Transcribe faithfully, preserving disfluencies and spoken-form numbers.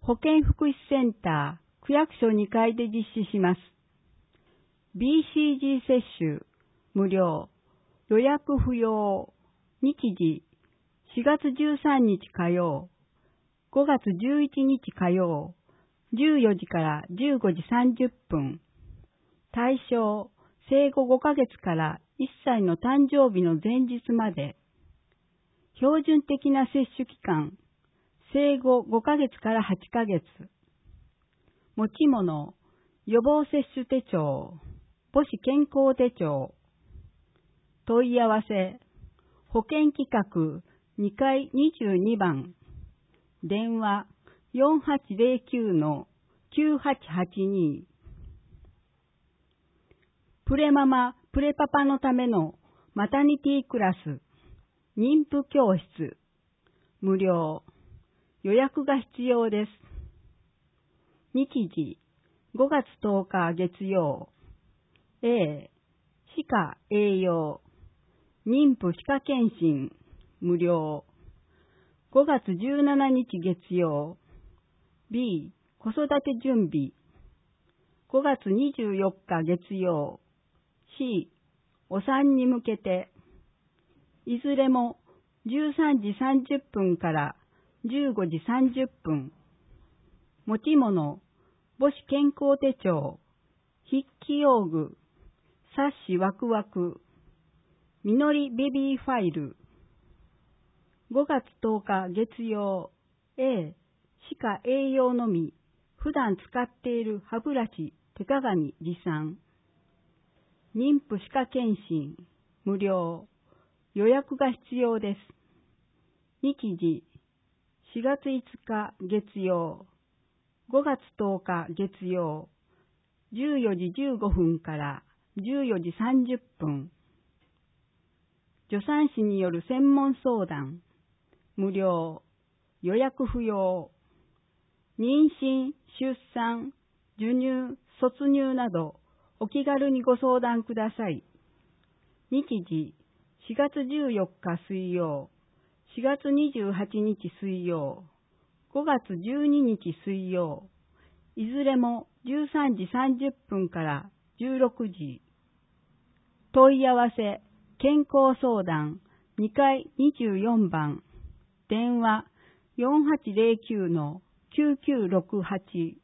保健福祉センター区役所にかいで実施します。ビーシージー 接種無料、予約不要、日時しがつじゅうさんにち火曜、ごがつじゅういちにち火曜、じゅうよじからじゅうごじさんじゅっぷん。対象、生後ごかげつからいっさいの誕生日の前日まで。標準的な接種期間、生後ごかげつからはちかげつ。持ち物、予防接種手帳、母子健康手帳。問い合わせ、保健企画にかいにじゅうにばん。電話 よんはちゼロきゅうのきゅうはちはちに。プレママ、プレパパのためのマタニティクラス、妊婦教室、無料、予約が必要です。日時、ごがつとおか月曜、A、歯科栄養、妊婦歯科検診、無料、ごがつじゅうしちにち月曜、B、子育て準備、ごがつにじゅうよっか月曜、C、お産に向けて、いずれもじゅうさんじさんじゅっぷんからじゅうごじさんじゅっぷん。持ち物、母子健康手帳、筆記用具、冊子ワクワク、みのりベビーファイル。ごがつとおか月曜、A、歯科栄養のみ、普段使っている歯ブラシ、手鏡持参。妊婦歯科検診、無料、予約が必要です。日時、しがついつか月曜、ごがつとおか月曜、じゅうよじじゅうごふんからじゅうよじさんじゅっぷん。助産師による専門相談、無料、予約不要。妊娠、出産、授乳、卒乳などお気軽にご相談ください。日時、しがつじゅうよっか水曜、しがつにじゅうはちにち水曜、ごがつじゅうににち水曜、いずれもじゅうさんじさんじゅっぷんからじゅうろくじ。問い合わせ、健康相談にかいにじゅうよんばん。電話 よんはちゼロきゅうのきゅうきゅうろくはち。